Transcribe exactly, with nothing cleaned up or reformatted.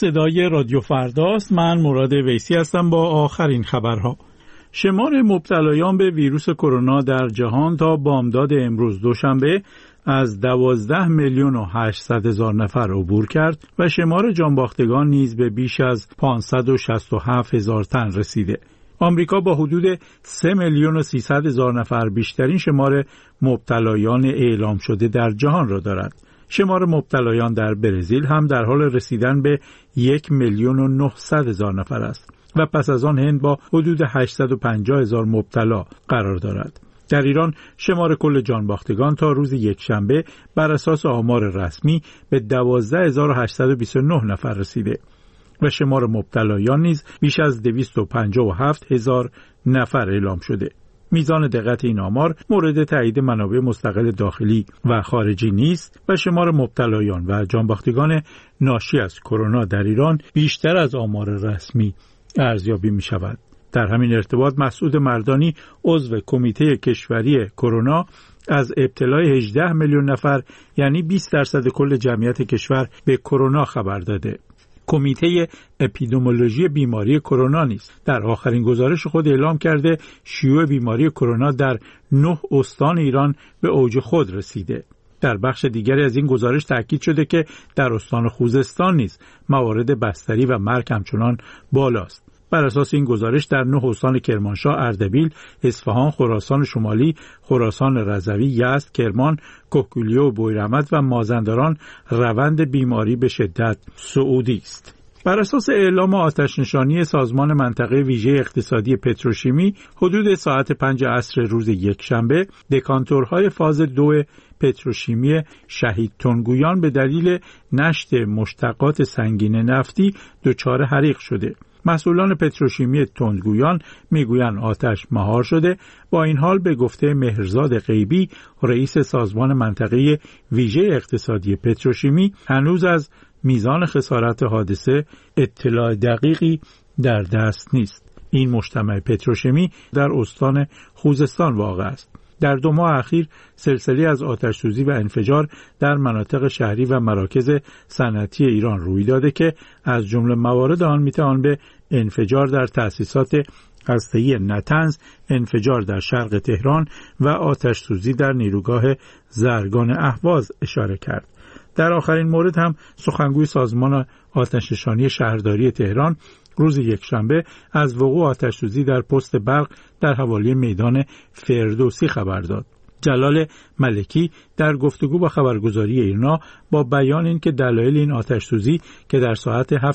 صدای رادیو فرداست. من مراد ویسی هستم با آخرین خبرها. شمار مبتلایان به ویروس کرونا در جهان تا بامداد امروز دوشنبه از دوازده میلیون و هشتصد هزار نفر عبور کرد و شمار جانباختگان نیز به بیش از پانصد و شصت و هفت هزار تن رسیده. آمریکا با حدود سه میلیون و سیصد هزار نفر بیشترین شمار مبتلایان اعلام شده در جهان را دارد. شمار مبتلایان در برزیل هم در حال رسیدن به یک میلیون و نهصد هزار نفر است و پس از آن هند با حدود هشتصد و پنجاه هزار مبتلا قرار دارد. در ایران شمار کل جانباختگان تا روز یکشنبه بر اساس آمار رسمی به دوازده هزار و هشتصد و بیست و نه نفر رسیده و شمار مبتلایان نیز بیش از دویست و پنجاه و هفت هزار نفر اعلام شده. میزان دقت این آمار مورد تایید منابع مستقل داخلی و خارجی نیست و شمار مبتلایان و جانباختگان ناشی از کرونا در ایران بیشتر از آمار رسمی ارزیابی می شود. در همین ارتباط مسعود مردانی عضو کمیته کشوری کرونا از ابتلای هجده میلیون نفر یعنی بیست درصد کل جمعیت کشور به کرونا خبر داده. کمیته اپیدمیولوژی بیماری کرونا نیز در آخرین گزارش خود اعلام کرده شیوع بیماری کرونا در نه استان ایران به اوج خود رسیده. در بخش دیگری از این گزارش تاکید شده که در استان خوزستان نیز موارد بستری و مرگ همچنان بالاست. بر اساس این گزارش در نه استان کرمانشاه، اردبیل، اصفهان، خراسان شمالی، خراسان رضوی، یزد، کرمان، کهگیلویه و بویراحمد و مازندران روند بیماری به شدت صعودی است. بر اساس اعلام آتش‌نشانی سازمان منطقه ویژه اقتصادی پتروشیمی حدود ساعت پنج عصر روز یکشنبه دکانتورهای فاز دو پتروشیمی شهید تنگویان به دلیل نشت مشتقات سنگین نفتی دچار حریق شده. مسئولان پتروشیمی تندگویان میگویند آتش مهار شده. با این حال به گفته مهرزاد غیبی رئیس سازمان منطقه ویژه اقتصادی پتروشیمی هنوز از میزان خسارت حادثه اطلاع دقیقی در دست نیست. این مجتمع پتروشیمی در استان خوزستان واقع است. در دو ماه اخیر سلسله از آتش‌سوزی و انفجار در مناطق شهری و مراکز صنعتی ایران روی داده که از جمله موارد آن میتوان به انفجار در تأسیسات هسته‌ای نطنز، انفجار در شرق تهران و آتش‌سوزی در نیروگاه زرگان اهواز اشاره کرد. در آخرین مورد هم سخنگوی سازمان آتش‌نشانی شهرداری تهران روز یکشنبه از وقوع آتش‌سوزی در پست برق در حوالی میدان فردوسی خبر داد. جلال ملکی در گفتگو با خبرگزاری ایرنا با بیان اینکه دلایل این آتش‌سوزی که در ساعت